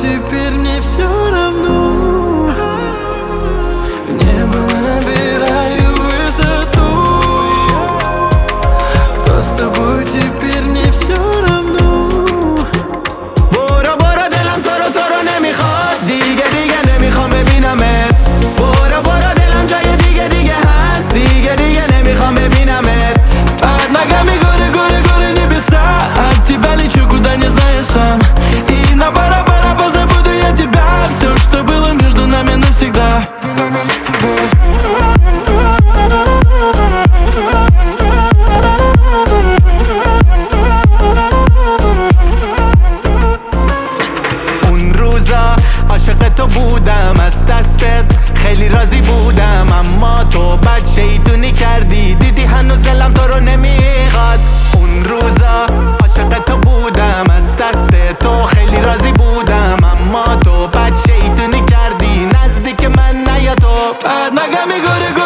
теперь мне все равно. В небо набираю высоту. Кто с тобой теперь мне все равно. برو برو دلم تو رو نمیخواد، دیگه نمیخوام ببینمت. برو برو دلم جای دیگه هست، دیگه نمیخوام ببینمت. Под ногами горы небеса, от тебя лечу куда не знаю сам. И на пара позабуду я тебя. Все, что было между нами навсегда. اون روزا عاشق تو بودم، از دستت خیلی راضی بودم. اما تو بد شیطونی کردی، دیدی هنوز دلم تو رو نمیخواد. اون روزا عاشق تو بودم، از دست تو خیلی راضی بودم. اما تو بد شیطونی کردی، نزدیک من نیا تو. Под ногами горы